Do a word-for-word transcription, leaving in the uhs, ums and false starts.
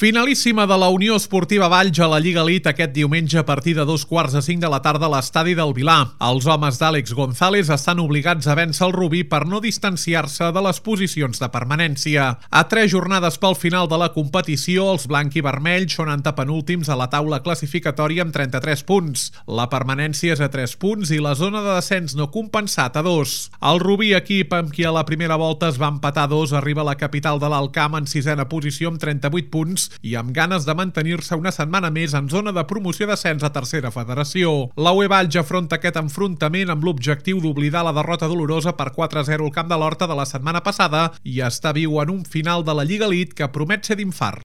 Finalíssima de la Unió Esportiva Valls a la Lliga Elite aquest diumenge a partir de dos quarts de cinc de la tarda a l'estadi del Vilar. Els homes d'Àlex González estan obligats a vèncer el Rubí per no distanciar-se de les posicions de permanència. A tres jornades pel final de la competició, els blanc i vermells són antepenúltims a la taula classificatòria amb trenta-tres punts. La permanència és a tres punts i la zona de descens no compensat a dos. El Rubí, equip amb qui a la primera volta es va empatar a dos, arriba a la capital de l'Alt Camp en sisena posició amb trenta-vuit punts i amb ganes de mantenir-se una setmana més en zona de promoció d'ascens a tercera federació. La U E Valls afronta aquest enfrontament amb l'objectiu d'oblidar la derrota dolorosa per quatre a zero al Camp de l'Horta de la setmana passada i està viu en un final de la Lliga Elite que promet ser d'infart.